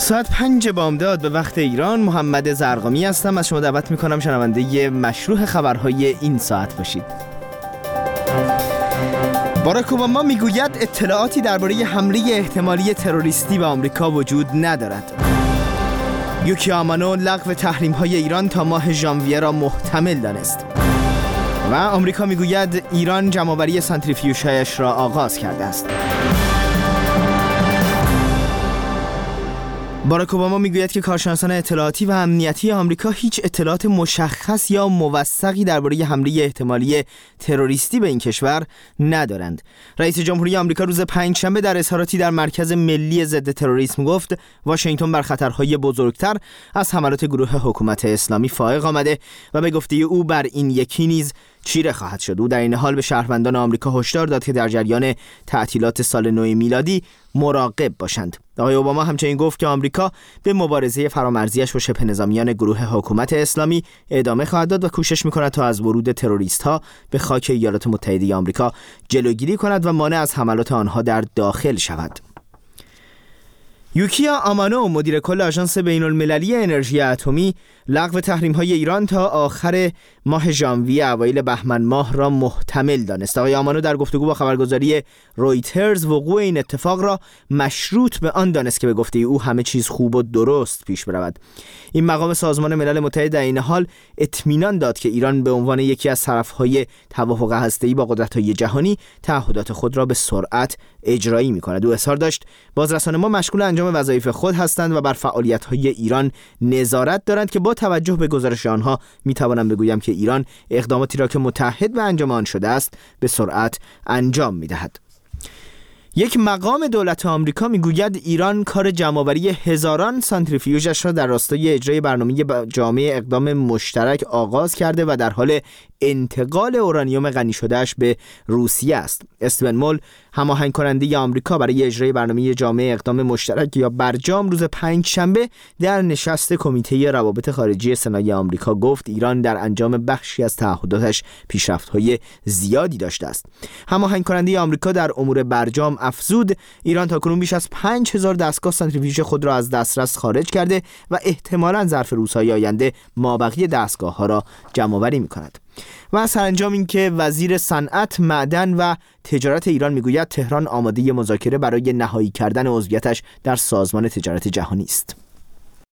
ساعت 5 بامداد به وقت ایران. محمد زرقامی هستم. از شما دعوت میکنم شنونده مشروح خبرهای این ساعت باشید. باراک اوباما میگوید اطلاعاتی درباره حمله احتمالی تروریستی به آمریکا وجود ندارد. یوکی آمانو لغو تحریم‌های ایران تا ماه ژانویه را محتمل دانست. و آمریکا میگوید ایران جمع‌آوری سانتریفیوژهایش را آغاز کرده است. باراک اوباما میگوید که کارشناسان اطلاعاتی و امنیتی آمریکا هیچ اطلاعات مشخص یا موثقی درباره حمله احتمالی تروریستی به این کشور ندارند. رئیس جمهوری آمریکا روز پنجشنبه در اظهاراتی در مرکز ملی ضد تروریسم گفت واشنگتن بر خطرهای بزرگتر از حملات گروه حکومت اسلامی فائق آمده و به گفته او بر این یکی نیز چیره خواهد شد. او در این حال به شهروندان آمریکا هشدار داد که در جریان تعطیلات سال نو میلادی مراقب باشند. آقای اوباما همچنین گفت که آمریکا به مبارزه فرامرزیش با شبه نظامیان گروه حکومت اسلامی ادامه خواهد داد و کوشش می‌کند تا از ورود تروریست‌ها به خاک ایالات متحده آمریکا جلوگیری کند و مانع از حملات آنها در داخل شود. یوکی آمانو مدیر کل آژانس بین‌المللی انرژی اتمی لغو تحریم‌های ایران تا آخر ماه ژانویه اوایل بهمن ماه را محتمل دانست. آقای آمانو در گفتگو با خبرگزاری رویترز وقوع این اتفاق را مشروط به آن دانست که به گفته او همه چیز خوب و درست پیش برود. این مقام سازمان ملل متحد در این حال اطمینان داد که ایران به عنوان یکی از طرف‌های توافق هسته‌ای با قدرت‌های جهانی تعهدات خود را به سرعت اجرایی می‌کند. او اظهار داشت بازرسان ما مشغول انجام وظایف خود هستند و بر فعالیت‌های ایران نظارت دارند که با توجه به گزارش آنها می‌توانم بگویم که ایران اقداماتی را که متعهد به انجام آن شده است به سرعت انجام می‌دهد. یک مقام دولت آمریکا میگوید ایران کار جمع‌آوری هزاران سانتریفیوژش را در راستای اجرای برنامه جامع اقدام مشترک آغاز کرده و در حال انتقال اورانیوم غنی شدهش به روسیه است. استیون مول هماهنگ کننده آمریکا برای اجرای برنامه جامع اقدام مشترک یا برجام روز پنجشنبه در نشست کمیته روابط خارجی سنای آمریکا گفت ایران در انجام بخشی از تعهداتش پیشرفت‌های زیادی داشته است. هماهنگ کننده آمریکا در امور برجام افزود ایران تاکنون بیش از 5000 دستگاه سانتریفیوژ خود را از دسترس خارج کرده و احتمالاً ظرف روزهای آینده مابقی دستگاه‌ها را جمع‌آوری می‌کند. و سرانجام این که وزیر صنعت، معدن و تجارت ایران میگوید تهران آماده مذاکره برای نهایی کردن عضویتش در سازمان تجارت جهانی است.